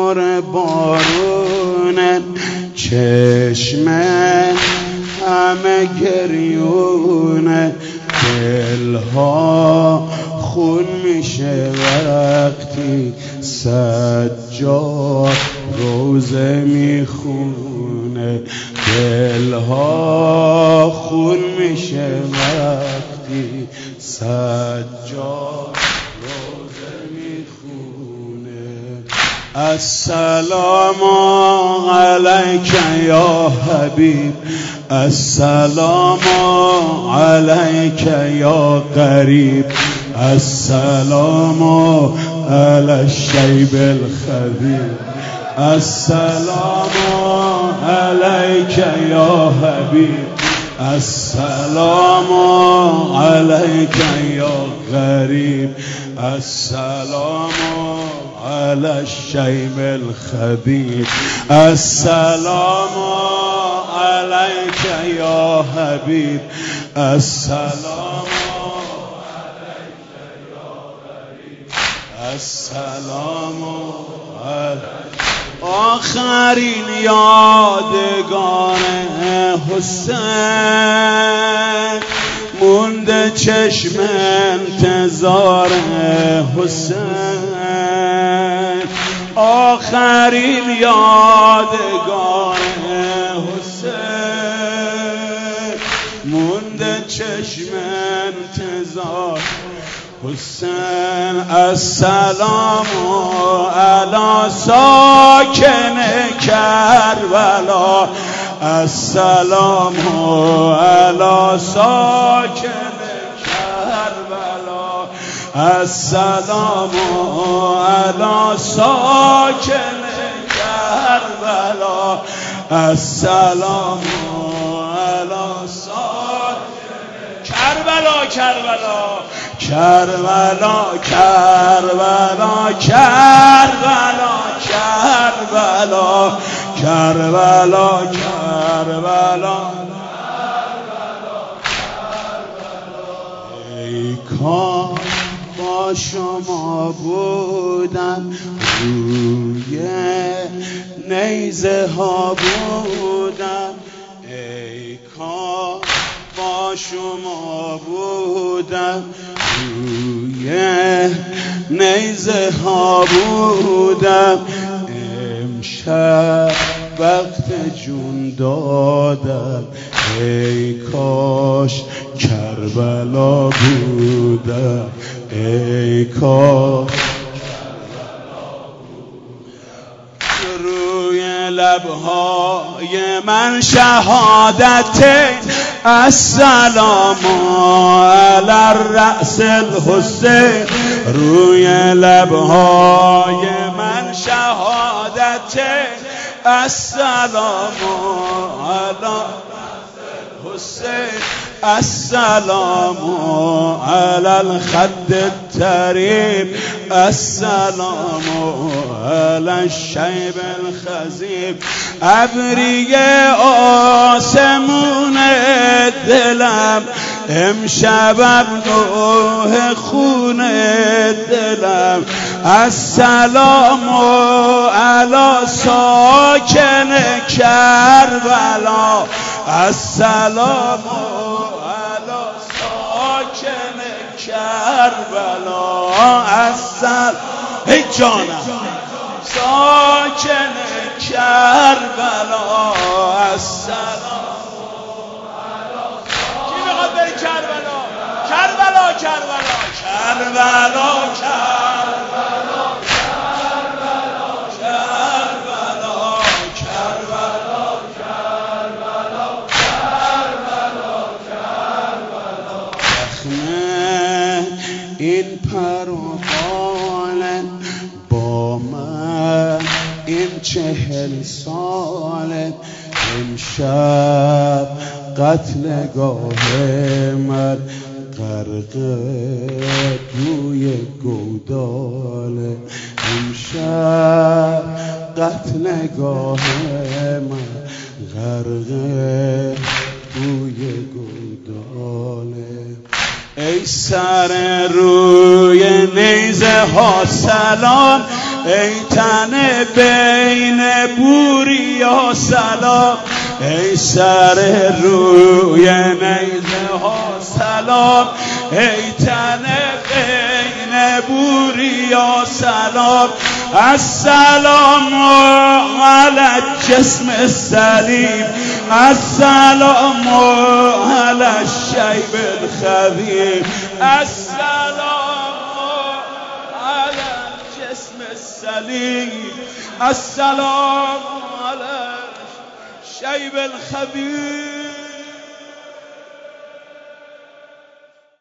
نور بارونه، چشم همه گریونه، دلها خون میشه وقتی سجاد روزه میخونه، دلها خون میشه وقتی سجاد روزه میخونه. السلام علیک یا حبیب، السلام علیک یا قریب، السلام علی الشیب الخبیب، السلام علیک یا حبیب، السلام علیک یا غریب، السلام علی الشیب الخبیب، السلام علیک یا حبیب، السلام علیک یا غریب، السلام علیک. آخرین یادگار حسین مونده چشم انتظار حسین، آخرین یادگار حسین مونده چشم انتظار حسین. السلام علی ساکن کربلا، السلام علی ساکن کربلا، السلام علی ساکن کربلا، السلام علی ساکن کربلا، کربلا کربلا کربلا کربلا کربلا کربلا کربلا. ای کاش با شما بودم، روی نیزه ها بودم، ای کاش با شما بودم، روی نیزه ها بودم، امشب وقت جون دادم، ای کاش کربلا بودم، ای کاش کربلا بودم. روی لبهای من شهادت السلام علی الرأس الحسین، روی لبهای من شهادت السلام علی الحسین، السلام علی الخد الطریب، السلام علی الشیب الخضیب. ابریه آسمون دلم امشب نوح خون دلم، السلام علی ساکن کربلا، السلام علی ساکن کربلا، السلام ای جانم ساکن کربلا، السلام علی. کی میخواد بری کربلا؟ کربلا کربلا کربلا کربلا این پروانه با من این 40 ساله، امشب قتلگاه من غرق بوی گوداله، امشب قتلگاه من غرق بوی گوداله. ای سر روی نیزه ها سلام، ای تن بین بوریا سلام ای سر روی نیزه ها سلام ای تن بین بوریا سلام السلام علی الجسم السلیم السلام علی الشیب الخبیر السلام علی الجسم السلیم السلام علی الشیب الخبیر